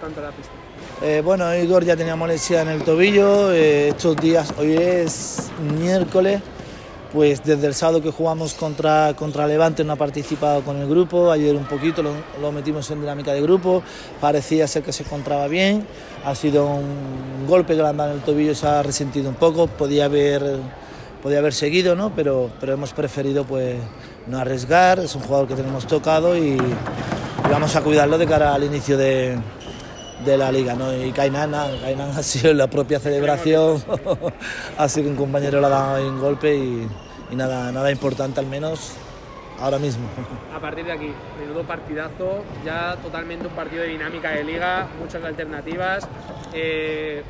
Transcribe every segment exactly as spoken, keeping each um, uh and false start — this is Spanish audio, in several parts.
tanto en la pista? Eh, bueno, Igor ya tenía molestia en el tobillo, eh, estos días, hoy es miércoles, pues desde el sábado que jugamos contra, contra Levante no ha participado con el grupo, ayer un poquito lo, lo metimos en dinámica de grupo, parecía ser que se encontraba bien, ha sido un golpe que le han dado en el tobillo, se ha resentido un poco, podía haber, podía haber seguido, ¿no? pero, pero hemos preferido pues no arriesgar, es un jugador que tenemos tocado y, y vamos a cuidarlo de cara al inicio de... de la liga, ¿no? Y Kainan, Kainan ha sido la propia celebración, ha sido un compañero le ha dado ahí un golpe y, y nada, nada importante al menos ahora mismo. A partir de aquí, menudo partidazo, ya totalmente un partido de dinámica de liga, muchas alternativas, eh,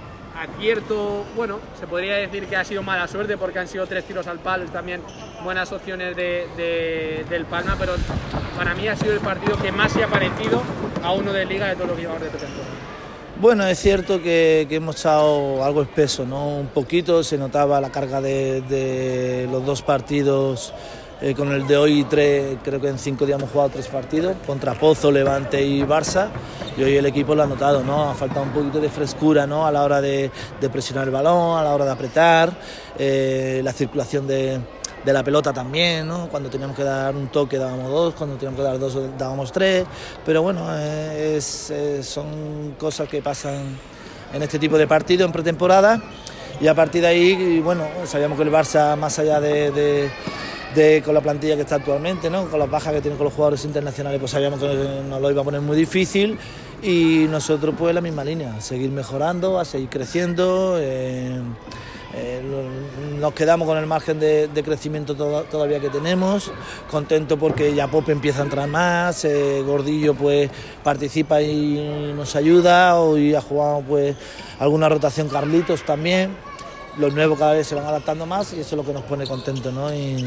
acierto, bueno, se podría decir que ha sido mala suerte porque han sido tres tiros al palo y también buenas opciones de, de, del Palma, pero para mí ha sido el partido que más se ha parecido a uno de liga de todo lo que llevamos de presente. Bueno, es cierto que, que hemos echado algo espeso, ¿no? Un poquito, se notaba la carga de, de los dos partidos, eh, con el de hoy tres, creo que en cinco días hemos jugado tres partidos, contra Pozo, Levante y Barça, y hoy el equipo lo ha notado, ¿no? Ha faltado un poquito de frescura, ¿no? A la hora de, de presionar el balón, a la hora de apretar, eh, la circulación de... de la pelota también, ¿no? Cuando teníamos que dar un toque dábamos dos, cuando teníamos que dar dos dábamos tres, pero bueno, eh, es, eh, son cosas que pasan en este tipo de partidos en pretemporada y a partir de ahí, bueno, sabíamos que el Barça, más allá de, de, de con la plantilla que está actualmente, ¿no? Con las bajas que tienen con los jugadores internacionales, pues sabíamos que nos lo iba a poner muy difícil y nosotros pues la misma línea, seguir mejorando, a seguir creciendo. eh, Eh, nos quedamos con el margen de, de crecimiento to- todavía que tenemos, contento porque ya Pope empieza a entrar más, eh, Gordillo pues participa y nos ayuda, hoy ha jugado pues alguna rotación Carlitos también, los nuevos cada vez se van adaptando más y eso es lo que nos pone contentos, ¿no? Y,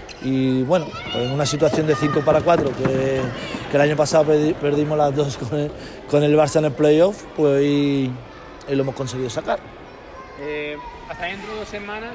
y bueno, pues en una situación de cinco para cuatro que, que el año pasado perdi- perdimos las dos con el, con el Barça en el playoff, pues hoy, hoy lo hemos conseguido sacar. Eh, hasta dentro de dos semanas